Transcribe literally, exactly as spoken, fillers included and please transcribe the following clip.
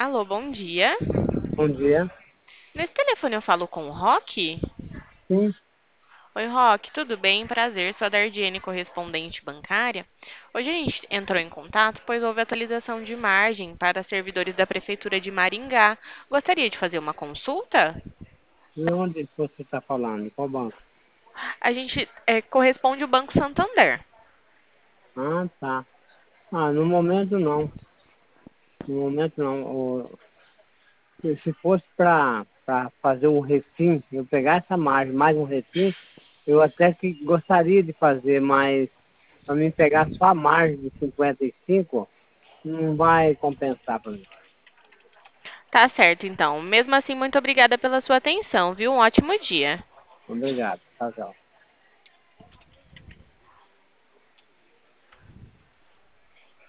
Alô, bom dia. Bom dia. Nesse telefone eu falo com o Roque? Sim, Oi, Roque, tudo bem? Prazer, sou a Dardiene, correspondente bancária. Hoje a gente entrou em contato, pois houve atualização de margem para servidores da Prefeitura de Maringá. Gostaria de fazer uma consulta? de onde você está falando? Qual banco? A gente é, corresponde ao Banco Santander. Ah, tá. Ah, no momento não. No momento não. O- se se fosse para fazer um refim, eu pegar essa margem, mais um refim, eu até que gostaria de fazer, mas para mim pegar só a margem de cinquenta e cinco, não vai compensar para mim. Tá certo, então. Mesmo assim, muito obrigada pela sua atenção, viu? Um ótimo dia. Obrigado. Tchau, tchau.